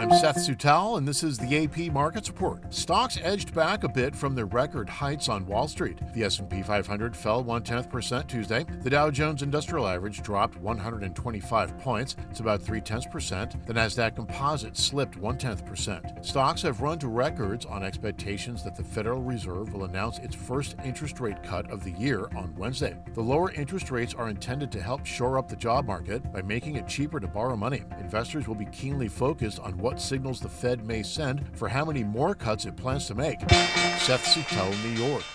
I'm Seth Sutel, and this is the AP Markets Report. Stocks edged back a bit from their record heights on Wall Street. The S&P 500 fell 0.1% Tuesday. The Dow Jones Industrial Average dropped 125 points. It's about 0.3%. The Nasdaq Composite slipped 0.1%. Stocks have run to records on expectations that the Federal Reserve will announce its first interest rate cut of the year on Wednesday. The lower interest rates are intended to help shore up the job market by making it cheaper to borrow money. Investors will be keenly focused on what signals the Fed may send for how many more cuts it plans to make. Seth Sutel, New York.